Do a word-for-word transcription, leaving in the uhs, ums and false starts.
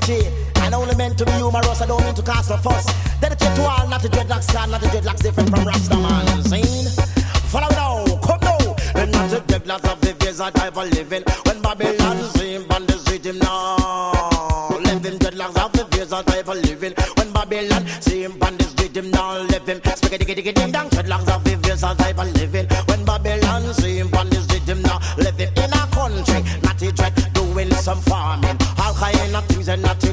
country. And only meant to be humorous, I don't mean to cast a fuss. Dedicate to all, not the dreadlocks, God, not the dreadlocks different from Rastaman. Scene. Follow now, come now. And not the dreadlocks of the years I type of living. When Babylon sing on the street him now. Living dreadlocks of the years I type of living. When Babylon sing on the street him now. Living. Spaghetti giddy giddy ding dong. Dreadlocks of the years I type of living. When Babylon sing on the street him now. Living in a country, not a dread, doing some farming. All kind of things and not